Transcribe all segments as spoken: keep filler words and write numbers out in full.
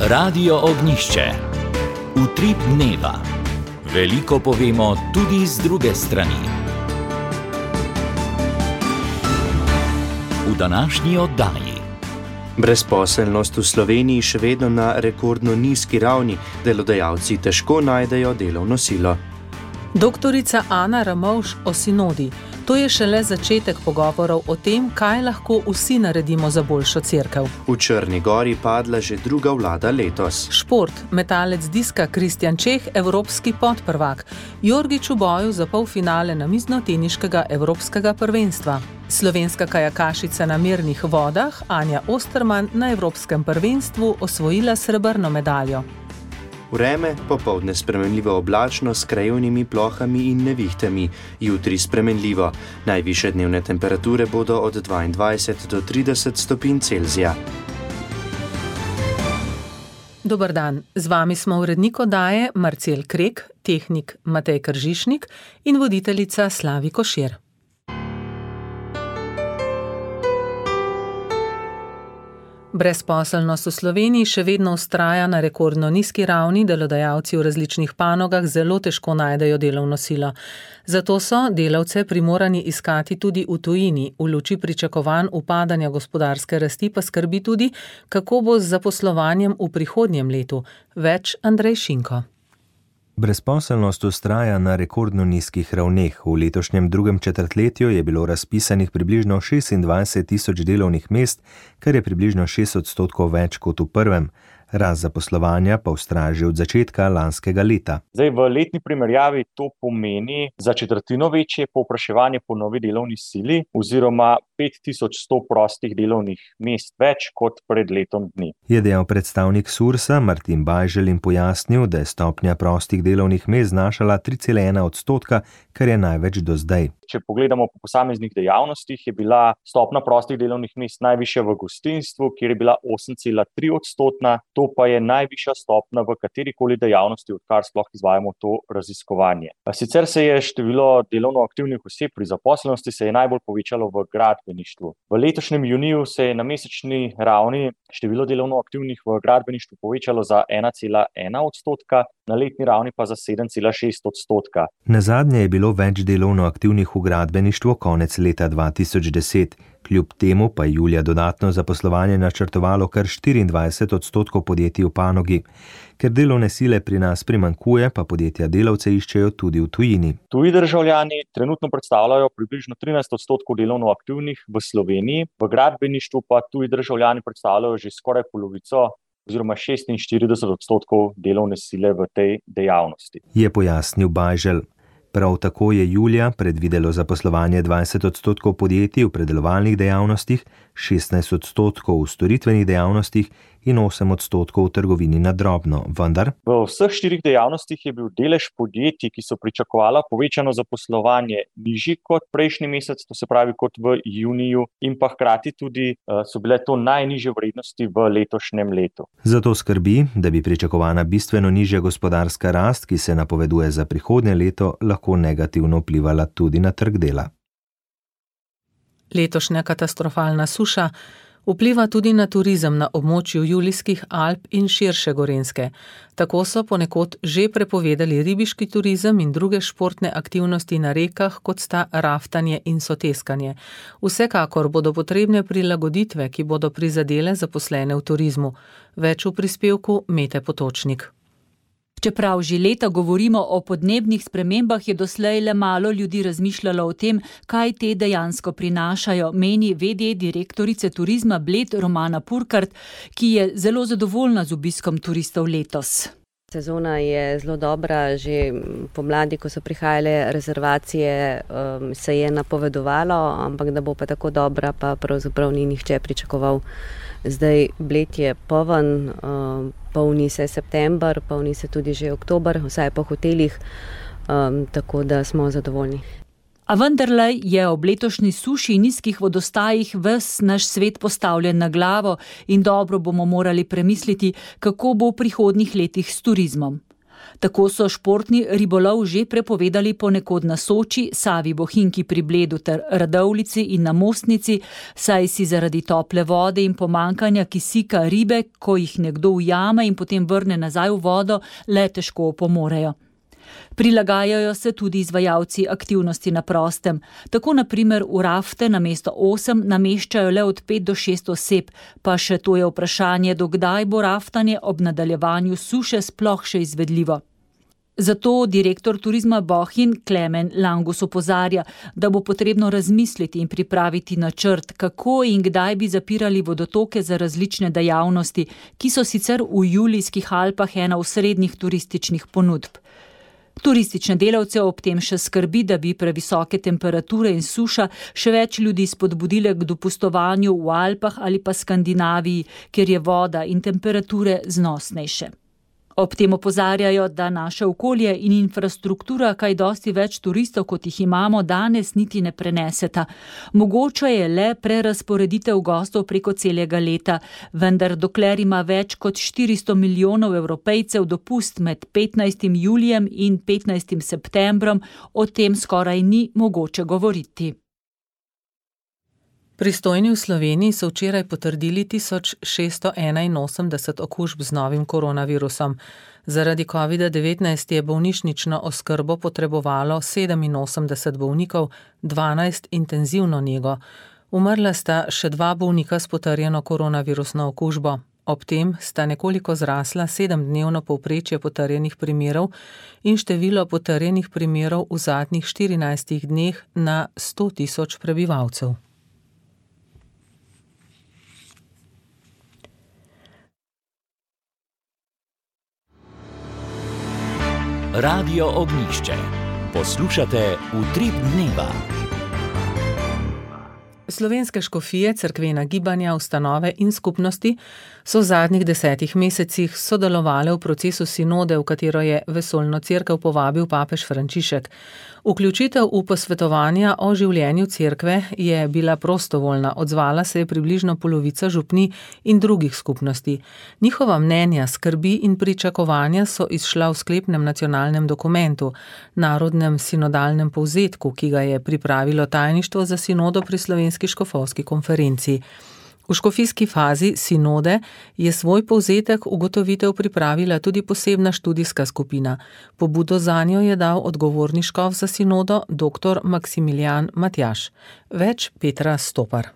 Radio Ognjišče. Utrip dneva. Veliko povemo tudi z druge strani. V današnji oddaji. Brezposelnost v Sloveniji še vedno na rekordno nizki ravni, delodajalci težko najdejo delovno silo. Doktorica Ana Ramovš o sinodi. To je šele začetek pogovorov o tem, kaj lahko vsi naredimo za boljšo cerkev. V Črni gori padla že druga vlada letos. Šport, metalec diska Kristjan Čeh, evropski podprvak. Jorgič v boju za polfinale namiznoteniškega evropskega prvenstva. Slovenska kajakašica na mirnih vodah Anja Osterman na evropskem prvenstvu osvojila srebrno medaljo. Vreme, popoldne spremenljivo oblačno s krajevnimi plohami in nevihtami, jutri spremenljivo. Najvišje dnevne temperature bodo od dvaindvajset do trideset stopinj Celzija. Dober dan, z vami smo urednik oddaje Marcel Krek, tehnik Matej Kržišnik in voditeljica Slavi Košir. Brezposelnost v Sloveniji še vedno vztraja na rekordno nizki ravni, delodajalci v različnih panogah zelo težko najdejo delovno silo. Zato so delavce primorani iskati tudi v tujini. V luči pričakovanj upadanja gospodarske rasti pa skrbi tudi, kako bo z zaposlovanjem v prihodnjem letu. Več Andrej Šinko. Brezposelnost vztraja na rekordno nizkih ravneh. V letošnjem drugem četrtletju je bilo razpisanih približno šestindvajset tisoč delovnih mest, kar je približno šest odstotkov več kot v prvem. Rast zaposlovanja pa vztraja že od začetka lanskega leta. Zdaj, v letni primerjavi to pomeni za četrtino večje povpraševanje po novi delovni sili oziroma pet tisoč sto prostih delovnih mest več kot pred letom dni. Je dejal predstavnik Sursa Martin Bajžel in pojasnil, da je stopnja prostih delovnih mest znašala tri cela ena odstotka, kar je največ do zdaj. Če pogledamo po posameznih dejavnostih, je bila stopnja prostih delovnih mest najvišja v gostinstvu, kjer je bila osem cela tri odstotna. To pa je najvišja stopnja v katerikoli dejavnosti, odkar sploh izvajamo to raziskovanje. Sicer se je število delovno aktivnih oseb pri zaposlenosti se je najbolj povečalo v gradbeništvu. V letošnjem juniju se je na mesečni ravni število delovno aktivnih v gradbeništvu povečalo za ena cela ena odstotka, na letni ravni pa za sedem cela šest odstotka. Nazadnje je bilo več delovno aktivnih v gradbeništvu konec leta dva tisoč deset. Kljub temu pa je julija dodatno zaposlovanje načrtovalo kar štiriindvajset odstotkov podjetij v panogi. Ker delovne sile pri nas primanjkuje, pa podjetja delavce iščejo tudi v tujini. Tuji državljani trenutno predstavljajo približno trinajst odstotkov delovno aktivnih v Sloveniji, v gradbeništvu pa tuji državljani predstavljajo že skoraj polovico oziroma šestinštirideset odstotkov delovne sile v tej dejavnosti. Je pojasnil Bajžel. Prav tako je julija predvidelo zaposlovanje dvajset odstotkov podjetij v predelovalnih dejavnostih, šestnajst odstotkov v storitvenih dejavnostih in osem odstotkov v trgovini na drobno, vendar v vseh štirih dejavnostih je bil delež podjetij, ki so pričakovala povečano zaposlovanje, nižji kot prejšnji mesec, to se pravi kot v juniju, in pa hkrati tudi so bile to najnižje vrednosti v letošnjem letu. Zato skrbi, da bi pričakovana bistveno nižja gospodarska rast, ki se napoveduje za prihodnje leto, lahko negativno vplivala tudi na trg dela. Letošnja katastrofalna suša vpliva tudi na turizem na območju Julijskih Alp in širše Gorenjske. Tako so ponekod že prepovedali ribiški turizem in druge športne aktivnosti na rekah, kot sta raftanje in soteskanje. Vsekakor bodo potrebne prilagoditve, ki bodo prizadele zaposlene v turizmu. Več v prispevku Mete Potočnik. Čeprav že leta govorimo o podnebnih spremembah, je doslej le malo ljudi razmišljalo o tem, kaj te dejansko prinašajo, meni ve de direktorice turizma Bled Romana Purkart, ki je zelo zadovoljna z obiskom turistov letos. Sezona je zelo dobra, že pomladi, ko so prihajale rezervacije, um, se je napovedovalo, ampak da bo pa tako dobra, pa pravzaprav ni nihče pričakoval. Zdaj Bled je poln, um, polni se september, polni se tudi že oktober, vsaj po hotelih, um, tako da smo zadovoljni. A vendarle je ob letošnji suši in nizkih vodostajih ves naš svet postavljen na glavo in dobro bomo morali premisliti, kako bo v prihodnjih letih s turizmom. Tako so športni ribolov že prepovedali ponekod na Soči, Savi Bohinjki pri Bledu ter Radovljici in na Mostnici, saj si zaradi tople vode in pomankanja kisika ribe, ko jih nekdo ujame in potem vrne nazaj v vodo, le težko opomorejo. Prilagajajo se tudi izvajalci aktivnosti na prostem. Tako na primer v rafte namesto osem nameščajo le od pet do šest oseb, pa še to je vprašanje, do kdaj bo raftanje ob nadaljevanju suše sploh še izvedljivo. Zato direktor turizma Bohinj Klemen Langus opozarja, da bo potrebno razmisliti in pripraviti načrt, kako in kdaj bi zapirali vodotoke za različne dejavnosti, ki so sicer v Julijskih Alpah ena osrednjih turističnih ponudb. Turistične delavce ob tem še skrbi, da bi previsoke temperature in suša še več ljudi spodbudile k dopustovanju v Alpah ali pa Skandinaviji, kjer je voda in temperature znosnejše. Ob tem opozarjajo, da naše okolje in infrastruktura kaj dosti več turistov, kot jih imamo danes, niti ne preneseta. Mogoče je le prerazporeditev gostov preko celega leta, vendar dokler ima več kot štiristo milijonov Evropejcev dopust med petnajstim julijem in petnajstim septembrom, o tem skoraj ni mogoče govoriti. Pristojni v Sloveniji so včeraj potrdili tisoč šeststo enainosemdeset okužb z novim koronavirusom. Zaradi covida devetnajst je bolnišnično oskrbo potrebovalo sedeminosemdeset bolnikov, dvanajst intenzivno nego. Umrla sta še dva bolnika s potrjeno koronavirusno okužbo. Ob tem sta nekoliko zrasla sedemdnevno povprečje potrjenih primerov in število potrjenih primerov v zadnjih štirinajstih dneh na sto tisoč prebivalcev. Radio Ognjišče. Poslušate Utrip dneva. Slovenske škofije, cerkvena gibanja, ustanove in skupnosti so v zadnjih desetih mesecih sodelovale v procesu sinode, v katero je vesoljno cerkev povabil papež Frančišek. Vključitev v posvetovanja o življenju cerkve je bila prostovoljna, odzvala se je približno polovica župni in drugih skupnosti. Njihova mnenja, skrbi in pričakovanja so izšla v sklepnem nacionalnem dokumentu, narodnem sinodalnem povzetku, ki ga je pripravilo tajništvo za sinodo pri Slovenski škofovski konferenci. V škofijski fazi sinode je svoj povzetek ugotovitev pripravila tudi posebna študijska skupina. Pobudo zanjo je dal odgovorni škof za sinodo dr. Maksimilijan Matjaž. Več Petra Stopar.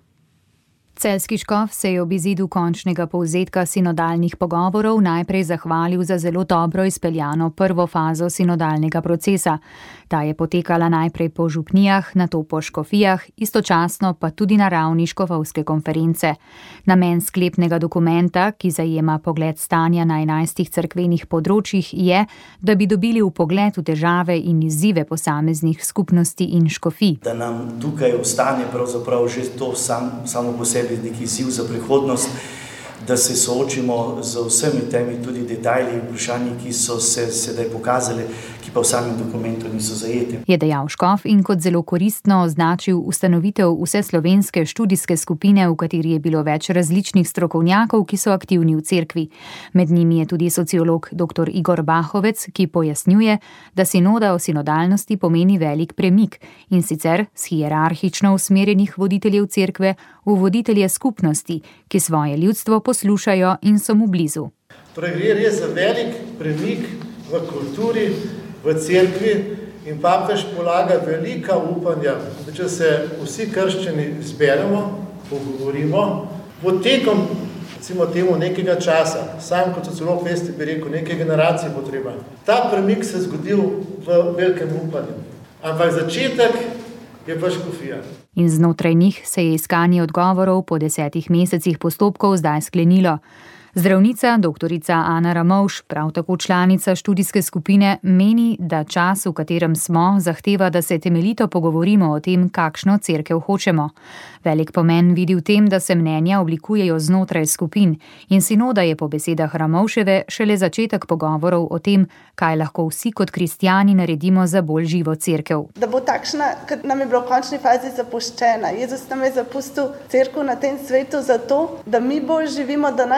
Celjski škof se je ob izidu končnega povzetka sinodalnih pogovorov najprej zahvalil za zelo dobro izpeljano prvo fazo sinodalnega procesa. Ta je potekala najprej po župnijah, nato po škofijah, istočasno pa tudi na ravni škofovske konference. Namen sklepnega dokumenta, ki zajema pogled stanja na enajstih cerkvenih področjih, je, da bi dobili vpogled v težave in izzive posameznih skupnosti in škofij. Da nam tukaj ostane pravzaprav že to sam, samo po sebi neki izziv za prihodnost, da se soočimo z vsemi temi tudi detajli in vprašanji, ki so se sedaj pokazali, ki pa v samem dokumentu niso zajete. Je dejal škof in kot zelo koristno označil ustanovitev vseslovenske študijske skupine, v kateri je bilo več različnih strokovnjakov, ki so aktivni v cerkvi. Med njimi je tudi sociolog dr. Igor Bahovec, ki pojasnjuje, da sinoda o sinodalnosti pomeni velik premik in sicer s hierarhično usmerjenih voditeljev cerkve v voditelje skupnosti, ki svoje ljudstvo poslušajo in so mu blizu. Torej gre res za velik premik v kulturi, v cerkvi in papež polaga velika upanja, da če se vsi krščani zberemo, pogovorimo, potekom recimo temu nekega časa, sam kot sociolog veste bi rekel, nekaj generacij potreba. Ta premik se zgodil v velikem upanju, ampak začetek je pa škofija. In znotraj njih se je iskanje odgovorov po desetih mesecih postopkov zdaj sklenilo. Zdravnica doktorica Ana Ramovš, prav tako članica študijske skupine, meni, da čas, v katerem smo, zahteva, da se temeljito pogovorimo o tem, kakšno cerkev hočemo. Velik pomen vidi v tem, da se mnenja oblikujejo znotraj skupin in sinoda je po besedah Ramovševe šele začetek pogovorov o tem, kaj lahko vsi kot kristjani naredimo za bolj živo cerkev. Da bo takšna, kot nam je bilo v končni fazi zapuščena. Jezus nam je zapustil cerkev na tem svetu zato, da mi bolj živimo, da naš svet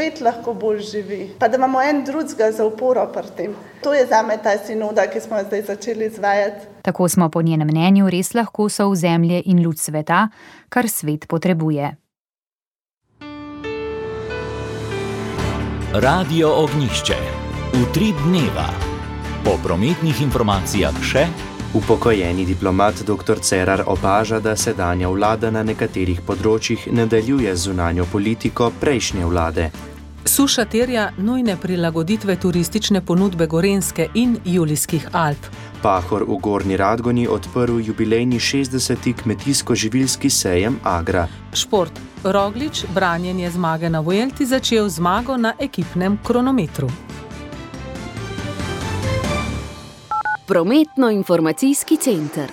svet lahko bolj živi, pa da imamo en drugega za oporo pri tem. To je zame ta sinoda, ki smo zdaj začeli izvajati. Tako smo po njenem mnenju res lahko sol zemlje in luč sveta, kar svet potrebuje. Radio Ognjišče. Utrip dneva. Po prometnih informacijah še upokojeni diplomat dr. Cerar opaža, da sedanja vlada na nekaterih področjih nadaljuje zunanjo politiko prejšnje vlade. Suša terja nujne prilagoditve turistične ponudbe Gorenjske in Julijskih Alp. Pahor v Gornji Radgoni odprl jubilejni šestdeseti kmetijsko-živilski sejem Agra. Šport. Roglič branjenje zmage na Vuelti začel zmago na ekipnem kronometru. Prometno-informacijski center.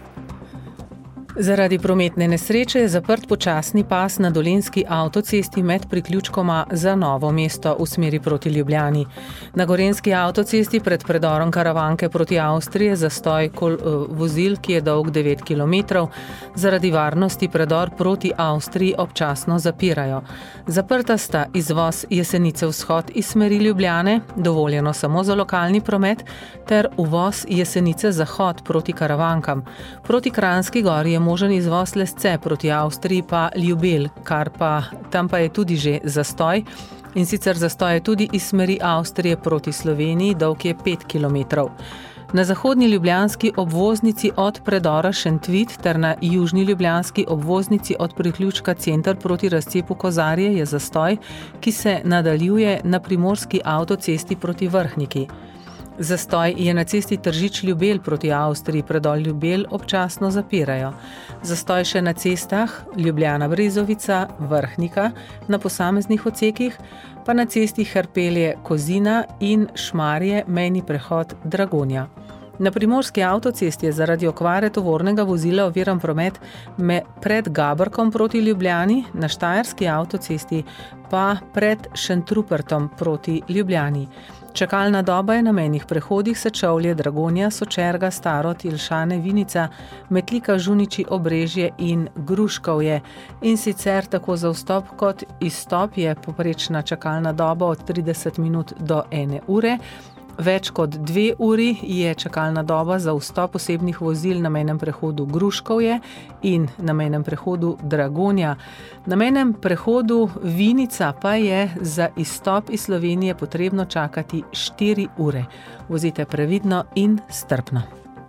Zaradi prometne nesreče je zaprt počasni pas na Dolenjski avtocesti med priključkoma za Novo mesto v smeri proti Ljubljani. Na Gorenjski avtocesti pred predorom Karavanke proti Avstriji je zastoj kol, vozil, ki je dolg devet kilometrov. Zaradi varnosti predor proti Avstriji občasno zapirajo. Zaprta sta izvoz Jesenice vzhod iz smeri Ljubljane, dovoljeno samo za lokalni promet, ter uvoz Jesenice zahod proti Karavankam. Proti Kranjski gori je možen izvoz Lesce, proti Avstriji pa Ljubelj, kar pa tam pa je tudi že zastoj. In sicer zastoj je tudi iz smeri Avstrije proti Sloveniji, dolg je pet kilometrov. Na zahodni ljubljanski obvoznici od predora Šentvit ter na južni ljubljanski obvoznici od priključka Center proti razcepu Kozarje je zastoj, ki se nadaljuje na primorski avtocesti proti Vrhniki. Zastoj je na cesti Tržič-Ljubelj proti Avstriji, predor Ljubelj občasno zapirajo. Zastoj še na cestah Ljubljana-Brezovica, Vrhnika na posameznih odsekih, pa na cesti Hrpelje-Kozina in Šmarje mejni prehod Dragonja. Na primorski avtocesti je zaradi okvare tovornega vozila oviran promet pred Gabrkom proti Ljubljani, na štajerski avtocesti pa pred Šentrupertom proti Ljubljani. Čakalna doba je na mejnih prehodih Sečovlje, Dragonja, Sočerga, Starod, Ilšane, Vinica, Metlika, Žuniči, Obrežje in Gruškovje. In sicer tako za vstop kot izstop je poprečna čakalna doba od trideset minut do ene ure. Več kot dve uri je čakalna doba za vstop osebnih vozil na mejnem prehodu Gruškovje in na mejnem prehodu Dragonja. Na mejnem prehodu Vinica pa je za izstop iz Slovenije potrebno čakati štiri ure. Vozite previdno in strpno.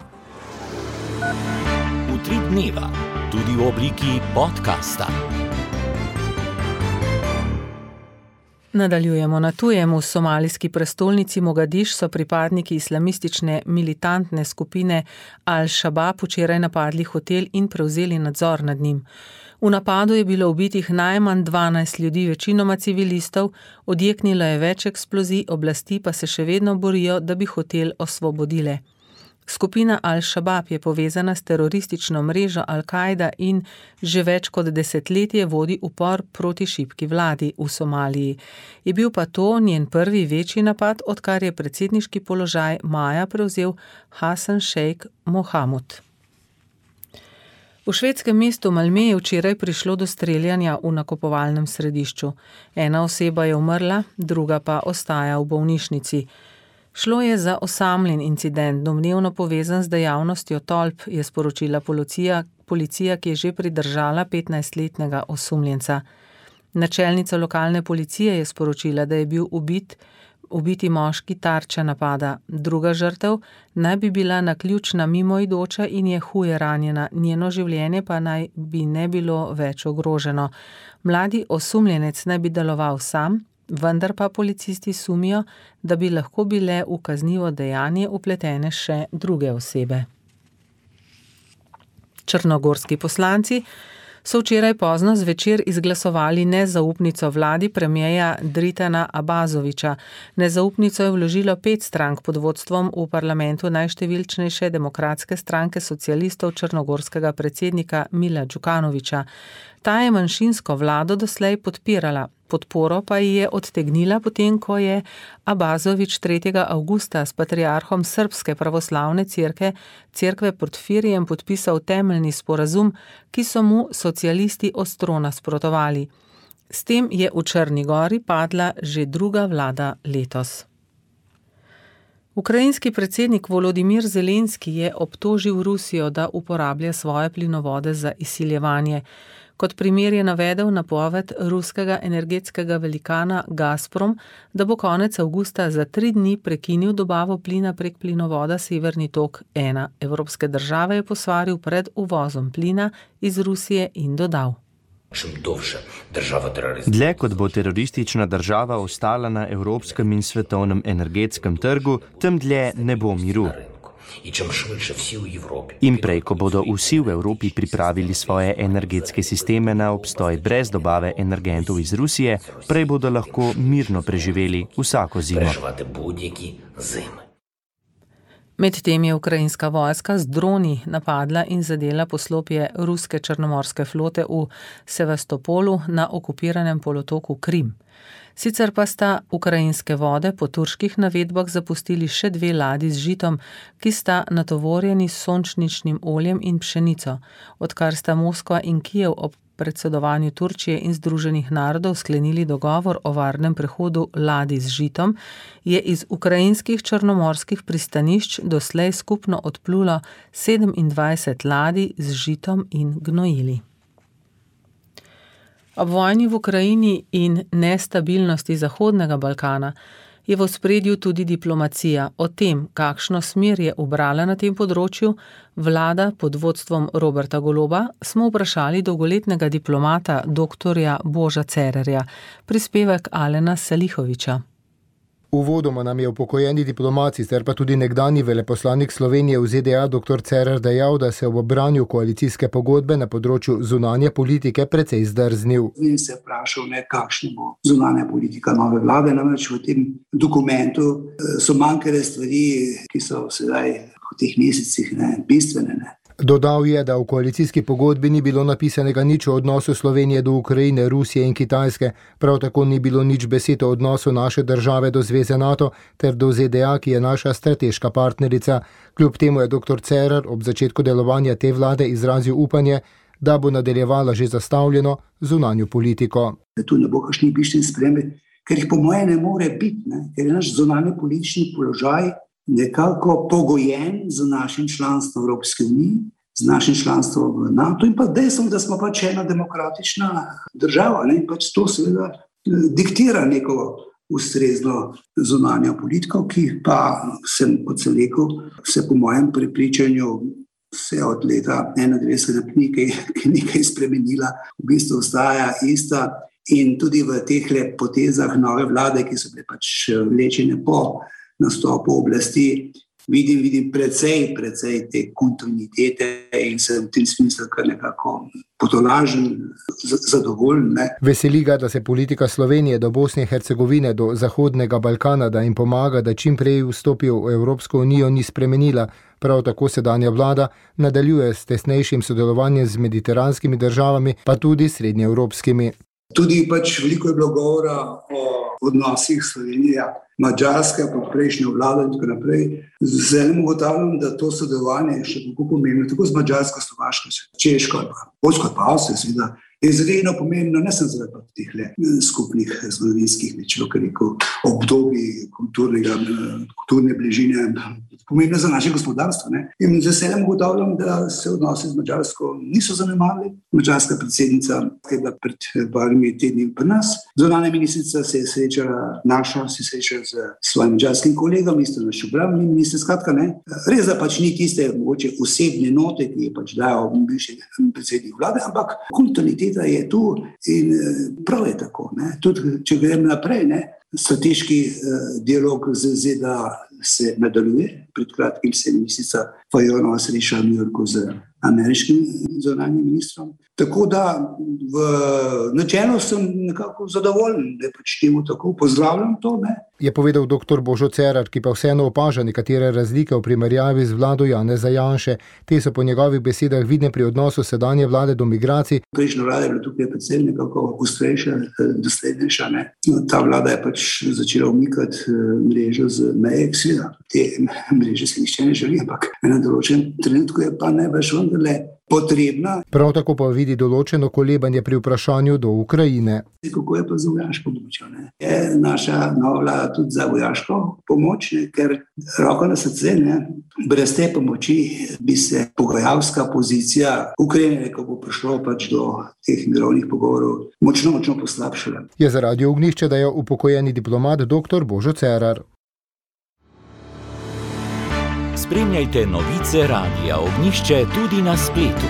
Utrip dneva, tudi v obliki podcasta. Nadaljujemo na tujem. V somalijski prestolnici Mogadiš so pripadniki islamistične militantne skupine Al-Shabaab včeraj napadli hotel in prevzeli nadzor nad njim. V napadu je bilo ubitih najmanj dvanajst ljudi, večinoma civilistov, odjeknilo je več eksplozij, oblasti pa se še vedno borijo, da bi hotel osvobodile. Skupina Al-Shabaab je povezana s teroristično mrežo Al-Kaida in že več kot desetletje vodi upor proti šibki vladi v Somaliji. Je bil pa to njen prvi večji napad, odkar je predsedniški položaj maja prevzel Hasan Sheikh Mohamud. V švedskem mestu Malmö je včeraj prišlo do streljanja v nakupovalnem središču. Ena oseba je umrla, druga pa ostaja v bolnišnici. Šlo je za osamljen incident, domnevno povezan z dejavnostjo tolp, je sporočila policija, policija, ki je že pridržala petnajstletnega osumljenca. Načelnica lokalne policije je sporočila, da je bil ubit, ubiti moški tarča napada. Druga žrtev naj bi bila naključna mimoidoča in je huje ranjena, njeno življenje pa naj bi ne bilo več ogroženo. Mladi osumljenec naj bi deloval sam, vendar pa policisti sumijo, da bi lahko bile v kaznivo dejanje vpletene še druge osebe. Črnogorski poslanci so včeraj pozno zvečer izglasovali nezaupnico vladi premierja Dritana Abazovića. Nezaupnico je vložilo pet strank pod vodstvom v parlamentu najštevilčnejše demokratske stranke socialistov črnogorskega predsednika Mila Đukanovića. Ta je manjšinsko vlado doslej podpirala. Podporo pa ji je odtegnila potem, ko je Abazović tretjega avgusta s patriarhom Srpske pravoslavne cerkve, cerkve Porfirijem podpisal temeljni sporazum, ki so mu socialisti ostro nasprotovali. S tem je v Črni gori padla že druga vlada letos. Ukrajinski predsednik Volodimir Zelenski je obtožil Rusijo, da uporablja svoje plinovode za izsiljevanje. Kot primer je navedel napoved ruskega energetskega velikana Gazprom, da bo konec avgusta za tri dni prekinil dobavo plina prek plinovoda Severni tok ena. Evropske države je posvaril pred uvozom plina iz Rusije in dodal. Dlje kot bo teroristična država ostala na evropskem in svetovnem energetskem trgu, tem dlje ne bo miru. In prej, ko bodo vsi v Evropi pripravili svoje energetske sisteme na obstoj brez dobave energentov iz Rusije, prej bodo lahko mirno preživeli vsako zimo. Medtem je ukrajinska vojska z droni napadla in zadela poslopje ruske črnomorske flote v Sevastopolu na okupiranem polotoku Krim. Sicer pa sta ukrajinske vode po turških navedbah zapustili še dve ladji z žitom, ki sta natovorjeni s sončničnim oljem in pšenico. Odkar sta Moskva in Kijev ob predsedovanju Turčije in Združenih narodov sklenili dogovor o varnem prehodu ladij z žitom, je iz ukrajinskih črnomorskih pristanišč doslej skupno odplulo sedemindvajset ladij z žitom in gnojili. Ob vojni v Ukrajini in nestabilnosti Zahodnega Balkana je v ospredju tudi diplomacija. O tem, kakšno smer je ubrala na tem področju vlada pod vodstvom Roberta Goloba, smo vprašali dolgoletnega diplomata doktorja Boža Cererja, prispevek Alena Salihoviča. Uvodoma nam je upokojeni diplomat, sicer pa tudi nekdanji veleposlanik Slovenije v Z D A doktor Cerer dejal, da se ob branju koalicijske pogodbe na področju zunanje politike precej zdrznil. In se vprašal, ne, kakšna bo zunanja politika nove vlade, namreč v tem dokumentu so manjkale stvari, ki so sedaj v teh mesecih ne, bistvene. Ne. Dodal je, da v koalicijski pogodbi ni bilo napisanega nič o odnosu Slovenije do Ukrajine, Rusije in Kitajske, prav tako ni bilo nič besed o odnosu naše države do Zveze NATO ter do Z D A, ki je naša strateška partnerica. Kljub temu je doktor Cerer ob začetku delovanja te vlade izrazil upanje, da bo nadaljevala že zastavljeno zunanjo politiko. Tu ne bo kakšnih bistveni sprememb, ker jih po moje ne more biti, ne? Ker je naš zunanji politični položaj nekako pogojen z našim članstvom v Evropski uniji, z našim članstvom v NATO in pa dejstvom, da smo pač ena demokratična država, ne? In pač to seveda diktira neko ustrezno zunanjo politiko, ki pa sem, kot sem rekel, se po mojem prepričanju vse od leta enaindevetdeset nekaj, nekaj spremenila, v bistvu ostaja ista in tudi v teh potezah nove vlade, ki so bile pač vlečene po nastopu oblasti, vidim, vidim precej, precej te kontinuitete in sem v tem smislu kar nekako potolažen, zadovoljen. Ne. Veseli ga, da se politika Slovenije do Bosne in Hercegovine, do Zahodnega Balkana, da jim pomaga, da čim prej vstopijo v Evropsko unijo, ni spremenila. Prav tako sedanja vlada nadaljuje s tesnejšim sodelovanjem z mediteranskimi državami, pa tudi srednjeevropskimi. Tudi pač veliko je bilo govora o odnosih Slovenije, Madžarska, pa prejšnja vlada in tako naprej. Z veseljem ugotavljam, da to sodelovanje je še kako pomembno, tako z Madžarsko, Slovaško, Češko, pa Poljsko, pa Avstrijo, seveda, je izredno pomembno, ne sem zaradi teh skupnih zgodovinskih, človek rekel, obdobij kulturnega, kulturne bližine, pomembno za naše gospodarstvo. Ne? In z veseljem ugotavljam, da se odnosi z Madžarsko niso zanemarili. Madžarska predsednica je bila pred parimi tedni pri nas. Zunanja ministrica se je srečala, naša se srečala z svojim madžarskim kolegom, isto naš obrambni minister, skratka ne. Res da pač ni tiste mogoče osebne note, ki je pač dajal bivši predsednik vlade, ampak kontinuiteta je tu in prav je tako. Ne. Tudi če grem naprej, ne, strateški eh, dialog z Z D A se nadaljuje. Pred kratkim se je ministrica Fajonova srečala v New Yorku z ameriškim zunanjim ministrom. Tako da v načelu sem nekako zadovoljen, da je pač temu tako. Pozdravljam to, ne. Je povedal doktor Božo Cerar, ki pa vseeno opaža nekatere razlike v primerjavi z vlado Janeza Janše. Te so po njegovih besedah vidne pri odnosu sedanje vlade do migracij. Prejšnja vlada je bila tukaj predvsem nekako ostrejša, doslednejša, ne. Ta vlada je pač začela umikati mrežo z meje, seveda. Te mreže se nišče ne želi, ampak na določenem trenutku je pa ne več vendarle potrebna. Prav tako pa vidi določeno kolebanje pri vprašanju do Ukrajine. Kako je pa za vojaško pomoč? Ne? Je naša nova vlada tudi za vojaško pomoč, ne? Ker roko na srce, ne? Brez te pomoči bi se pogajalska pozicija Ukrajine, ko bo prišlo pač do teh mirovnih pogovorov, močno, močno poslabšala. Je za Radio Ognjišče dejal upokojeni diplomat doktor Božo Cerar. Spremljajte novice Radia Ognjišče tudi na spletu.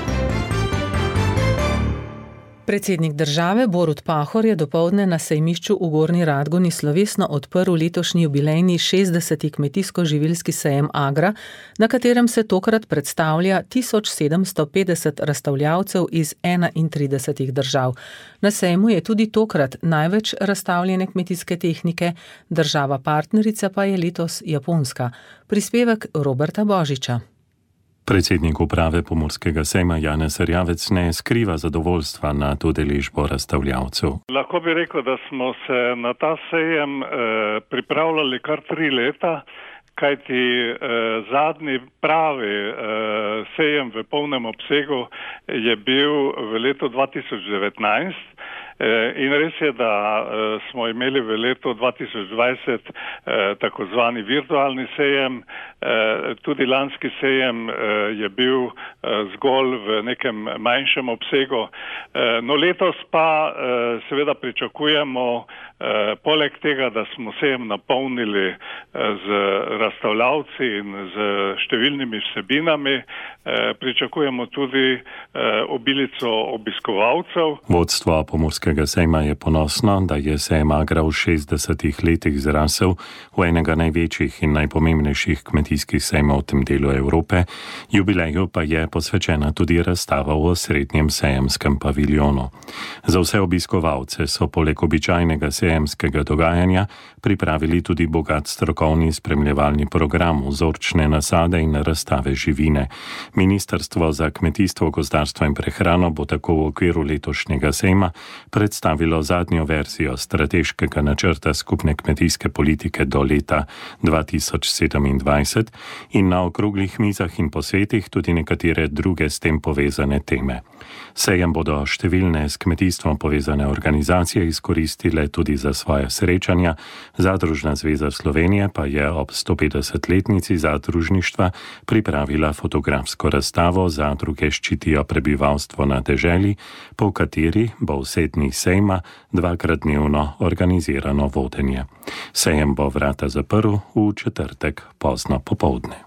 Predsednik države Borut Pahor je dopoldne na sejmišču v Gornji Radgoni slovesno odprl letošnji jubilejni šestdeseti kmetijsko-živilski sejem Agra, na katerem se tokrat predstavlja tisoč sedemsto petdeset razstavljavcev iz enaintridesetih držav. Na sejmu je tudi tokrat največ razstavljene kmetijske tehnike, država partnerica pa je letos Japonska. Prispevek Roberta Božiča. Predsednik uprave Pomurskega sejma Janez Erjavec ne skriva zadovoljstva nad udeležbo razstavljavcev. Lahko bi rekel, da smo se na ta sejem eh, pripravljali kar tri leta, kajti eh, zadnji pravi eh, sejem v polnem obsegu je bil v letu dva tisoč devetnajst. In res je, da smo imeli v letu dva tisoč dvajset tako zvani virtualni sejem, tudi lanski sejem je bil zgolj v nekem manjšem obsegu, no letos pa seveda pričakujemo, poleg tega, da smo sejem napolnili z razstavljavci in z številnimi vsebinami, pričakujemo tudi obilico obiskovalcev. Vodstvo Pomurskega sejma je ponosno, da je sejem Agra v šestdesetih letih zrasel v enega največjih in najpomembnejših kmetijskih sejmov v tem delu Evrope. Jubileju pa je posvečena tudi razstava v osrednjem sejemskem paviljonu. Za vse obiskovalce so poleg običajnega sejemskega dogajanja pripravili tudi bogat strokovni spremljevalni program, vzorčne nasade in razstave živine. Ministrstvo za kmetijstvo, gozdarstvo in prehrano bo tako v okviru letošnjega sejma predstavilo zadnjo verzijo strateškega načrta skupne kmetijske politike do leta dva tisoč sedemindvajset in na okroglih mizah in posvetih tudi nekatere druge s tem povezane teme. Sejem bodo številne s kmetijstvom povezane organizacije izkoristile tudi za svoje srečanja. Zadružna zveza Slovenije pa je ob stopetdesetletnici zadružništva pripravila fotografsko razstavo Zadruge ščitijo prebivalstvo na deželi, po kateri bo vse dni sejma dvakrat dnevno organizirano vodenje. Sejem bo vrata zaprl v četrtek pozno popoldne.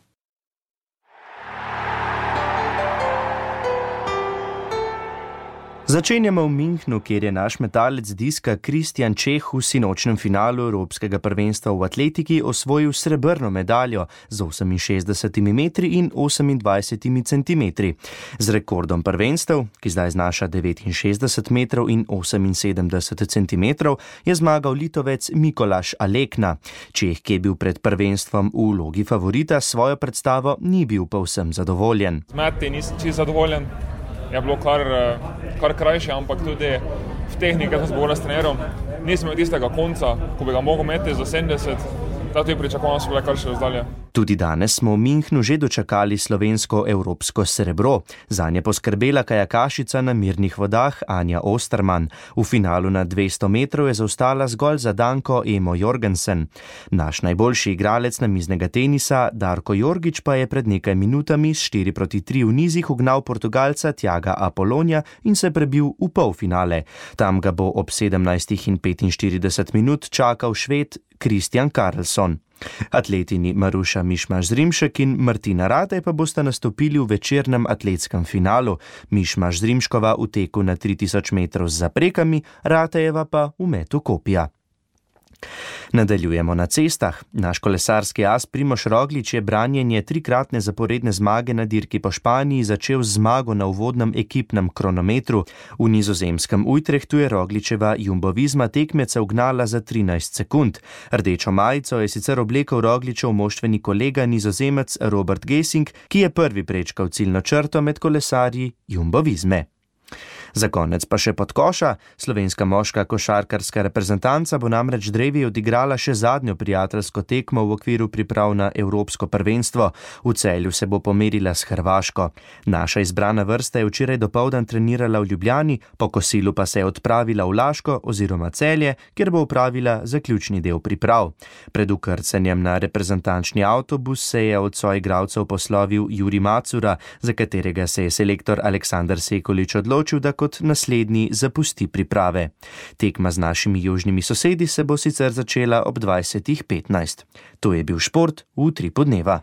Začenjamo v Münchnu, kjer je naš metalec diska Kristjan Čeh v sinočnem finalu Evropskega prvenstva v atletiki osvojil srebrno medaljo z oseminšestdesetimi metri in osemindvajsetimi centimetri. Z rekordom prvenstev, ki zdaj znaša devetinšestdeset metrov in oseminsedemdeset centimetrov, je zmagal Litovec Mikolaš Alekna. Čeh, ki je bil pred prvenstvom v vlogi favorita, svojo predstavo ni bil povsem zadovoljen. Zmeti nisem čisto zadovoljen. Je bilo kar, kar krajše, ampak tudi v tehniki sem se govoril s trenerom. Nisem imel tistega konca, ko bi ga mogel imeti za sedemdeset, da tudi pričakovano so bile kar še razdalje. Tudi danes smo v Münchnu že dočakali slovensko-evropsko srebro. Zanje poskrbela kajakašica na mirnih vodah Anja Osterman. V finalu na dvesto metrov je zaostala zgolj za Danko Emo Jorgensen. Naš najboljši igralec namiznega tenisa Darko Jorgič pa je pred nekaj minutami s štiri proti tri v nizih ugnal Portugalca Tiaga Apolonija in se prebil v polfinale. Tam ga bo ob sedemnajstih in petinštirideset minut čakal Šved Kristjan Karlsson. Atletini Maruša Mišmaš-Zrimšek in Martina Ratej pa bosta nastopili v večernem atletskem finalu. Mišmaš-Zrimškova v teku na tri tisoč metrov z zaprekami, Ratejeva pa v metu kopja. Nadaljujemo na cestah. Naš kolesarski as Primož Roglič je branjenje trikratne zaporedne zmage na dirki po Španiji začel z zmago na uvodnem ekipnem kronometru. V nizozemskem Utrechtu je Rogličeva Jumbo-Visma tekmeca ugnala za trinajst sekund. Rdečo majico je sicer oblekel Rogličev moštveni kolega Nizozemec Robert Gesing, ki je prvi prečkal ciljno črto med kolesarji Jumbo-Visme. Za konec pa še podkoša. Slovenska moška košarkarska reprezentanca bo namreč drevi odigrala še zadnjo prijateljsko tekmo v okviru priprav na Evropsko prvenstvo. V Celju se bo pomerila s Hrvaško. Naša izbrana vrsta je včeraj dopoldan trenirala v Ljubljani, po kosilu pa se je odpravila v Laško oziroma Celje, kjer bo opravila zaključni del priprav. Pred ukrcanjem na reprezentančni avtobus se je od soigralcev poslovil Juri Macura, za katerega se je selektor Aleksandar Sekulič odločil, da kot naslednji zapusti priprave. Tekma z našimi južnimi sosedi se bo sicer začela ob dvajsetih petnajst. To je bil šport v Utripu dneva.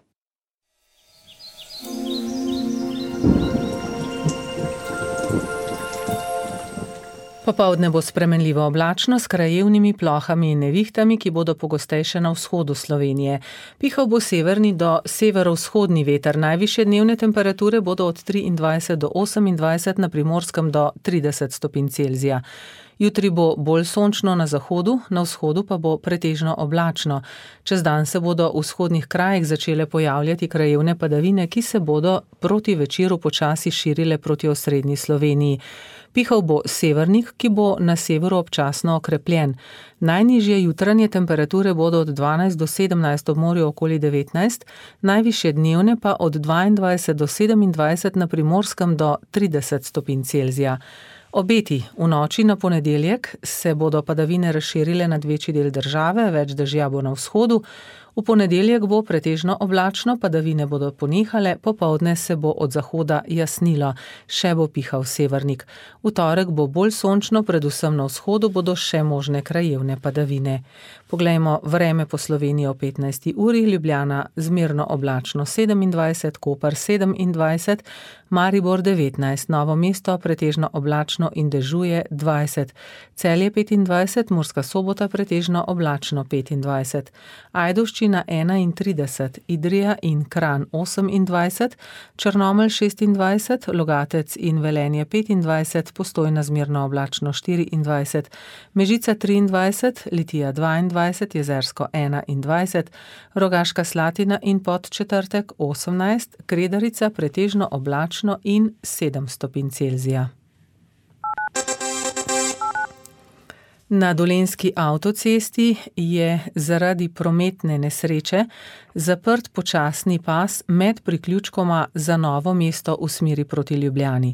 Popoldne bo spremenljivo oblačno s krajevnimi plohami in nevihtami, ki bodo pogostejše na vzhodu Slovenije. Pihal bo severni do severovzhodni veter. Najvišje dnevne temperature bodo od triindvajset do osemindvajset, na Primorskem do trideset stopinj Celzija. Jutri bo bolj sončno na zahodu, na vzhodu pa bo pretežno oblačno. Čez dan se bodo v vzhodnih krajih začele pojavljati krajevne padavine, ki se bodo proti večeru počasi širile proti osrednji Sloveniji. Pihal bo severnik, ki bo na severu občasno okrepljen. Najnižje jutranje temperature bodo od dvanajst do sedemnajst, ob morju okoli devetnajst, najvišje dnevne pa od dvaindvajset do sedemindvajset, na Primorskem do trideset stopinj Celzija. Obeti: v noči na ponedeljek se bodo padavine razširile nad večji del države, več dežja bo na vzhodu. V ponedeljek bo pretežno oblačno, padavine bodo ponehale, popoldne se bo od zahoda jasnilo, še bo pihal severnik. V torek bo bolj sončno, predvsem na vzhodu bodo še možne krajevne padavine. Poglejmo vreme po Sloveniji o petnajsti uri. Ljubljana zmerno oblačno sedemindvajset, Koper sedemindvajset, Maribor devetnajst, Novo mesto pretežno oblačno in dežuje dvajset, Celje petindvajset, Murska Sobota pretežno oblačno petindvajset, Ajdovščina enaintrideset, Idrija in Kranj osemindvajset, Črnomelj šestindvajset, Logatec in Velenje petindvajset, Postojna zmerno oblačno štiriindvajset, Mežica triindvajset, Litija dvaindvajset, Jezersko enaindvajset, Rogaška Slatina in Podčetrtek osemnajst, Kredarica pretežno oblačno in sedem stopinj Celzija. Na Dolenjski avtocesti je zaradi prometne nesreče zaprt počasni pas med priključkoma za Novo mesto v smeri proti Ljubljani.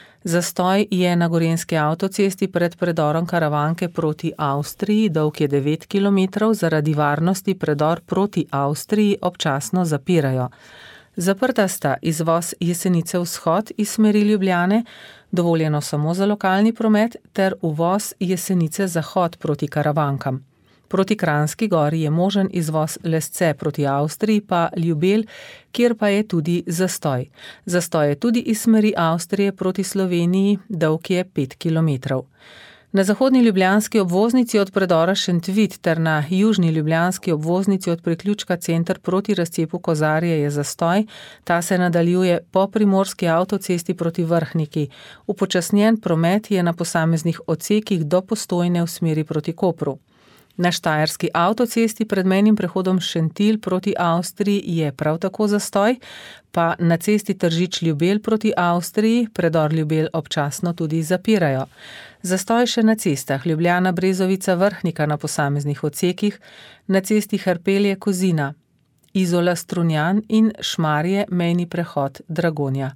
Zastoj je na Gorenjski avtocesti pred predorom Karavanke proti Avstriji, dolg je devet kilometrov, zaradi varnosti predor proti Avstriji občasno zapirajo. Zaprta sta izvoz Jesenice vzhod iz smeri Ljubljane, dovoljeno samo za lokalni promet, ter uvoz Jesenice zahod proti Karavankam. Proti Kranjski gori je možen izvoz Lesce, proti Avstriji pa Ljubelj, kjer pa je tudi zastoj. Zastoj je tudi iz smeri Avstrije proti Sloveniji, dolg je pet kilometrov. Na zahodni ljubljanski obvoznici od predora Šentvid ter na južni ljubljanski obvoznici od priključka Center proti razcepu Kozarje je zastoj, ta se nadaljuje po Primorski avtocesti proti Vrhniki. Upočasnjen promet je na posameznih odsekih do Postojne v smeri proti Kopru. Na Štajerski avtocesti pred mejnim prehodom Šentilj proti Avstriji je prav tako zastoj, pa na cesti Tržič-Ljubelj proti Avstriji predor Ljubelj občasno tudi zapirajo. Zastoj še na cestah Ljubljana-Brezovica-Vrhnika na posameznih odsekih, na cesti Hrpelje-Kozina, Izola-Strunjan in Šmarje mejni prehod Dragonja.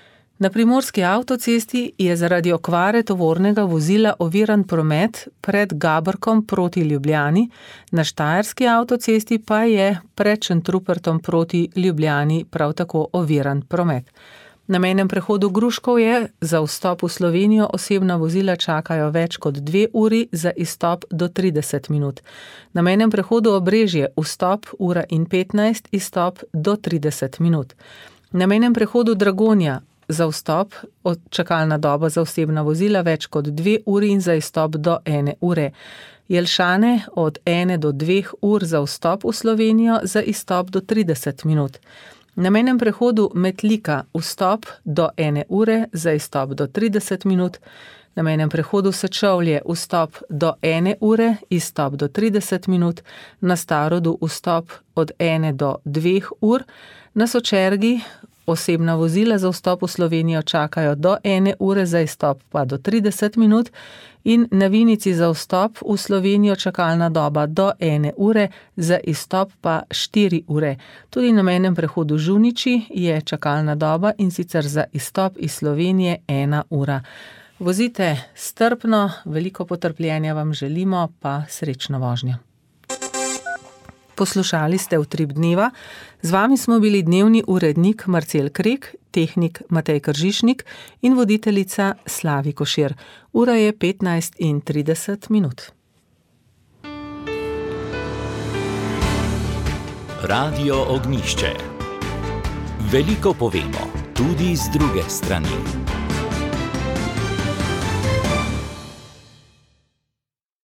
Na Primorski avtocesti je zaradi okvare tovornega vozila oviran promet pred Gabrkom proti Ljubljani, na Štajerski avtocesti pa je pred Šentrupertom proti Ljubljani prav tako oviran promet. Na mejnem prehodu Gruškovje za vstop v Slovenijo osebna vozila čakajo več kot dve uri, za izstop do trideset minut. Na mejnem prehodu Obrežje vstop ura in petnajst, izstop do trideset minut. Na mejnem prehodu Dragonja za vstop od čakalna doba za osebna vozila več kot dve uri in za izstop do ene ure. Jelšane od ene do dveh ur za vstop v Slovenijo, za izstop do trideset minut. Na mejnem prehodu Metlika vstop do ene ure, za izstop do trideset minut. Na mejnem prehodu Sečovlje vstop do ene ure, izstop do trideset minut. Na Starodu vstop od ene do dveh ur. Na Sočergi Osebna vozila za vstop v Slovenijo čakajo do ene ure, za izstop pa do trideset minut in na Vinici za vstop v Slovenijo čakalna doba do ene ure, za izstop pa štiri ure. Tudi na mejnem prehodu Žuniči je čakalna doba in sicer za izstop iz Slovenije ena ura. Vozite strpno, veliko potrpljenja vam želimo, pa srečno vožnjo. Poslušali ste Utrip dneva. Z vami smo bili dnevni urednik Marcel Krek, tehnik Matej Kržišnik in voditeljica Slavi Košir. Ura je petnajst in trideset minut. Radio Ognjišče. Veliko povemo, tudi z druge strani.